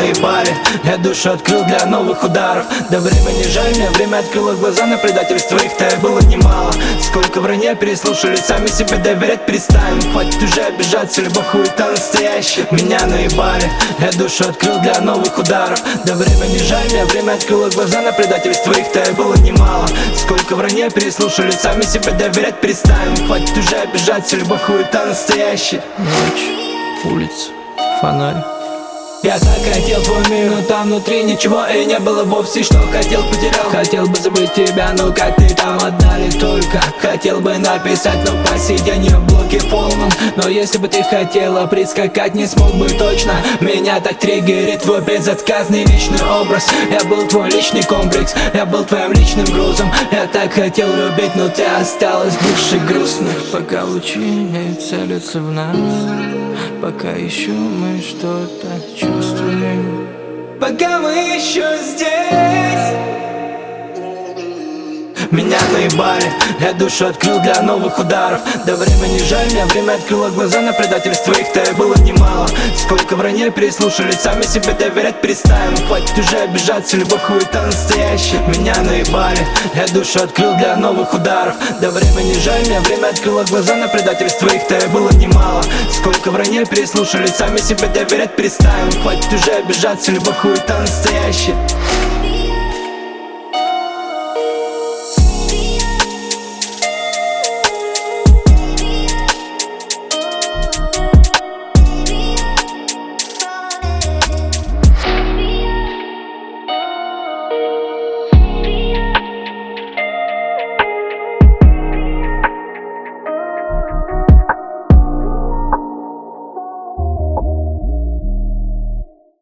наебали, я душу открыл для новых ударов. Да время не жаль, мне время открыло глаза на предательство их-то и было немало. Сколько вранья переслушали, сами себе доверять перестанем. Хватит уже обижаться, любовь хуета настоящая. Меня наебали, я душу открыл для новых ударов. Да время не жаль, мне время открыло глаза на предательство их-то и было немало. Сколько вранья переслушали, сами себе доверять перестанем. Хватит уже обижаться, любовь хуета настоящая. Ночь, улица, фонарь. Я так хотел твой мир, но там внутри ничего и не было вовсе. Что хотел, потерял. Хотел бы забыть тебя, но как ты там отдали только. Хотел бы написать, но по сей день я в блоке полном. Но если бы ты хотела прискакать, не смог бы точно. Меня так триггерит твой безотказный личный образ. Я был твой личный комплекс, я был твоим личным грузом. Я так хотел любить, но ты осталась бывшей грустной. Пока лучи не целятся в нас, пока еще мы что-то чувствуем, пока мы еще здесь. Меня наебали, я душу открыл для новых ударов. Да время не жаль, мне время открыло глаза на предательство их-то и было немало. Сколько вранья переслушали, сами себе доверять перестанем. Хватит уже обижаться, любовь хуета настоящая. Меня наебали, я душу открыл для новых ударов. Да время не жаль, мне время открыло глаза на предательство их-то и было немало. Сколько вранья переслушали, сами себе доверять перестанем. Хватит уже обижаться, любовь хуета настоящая.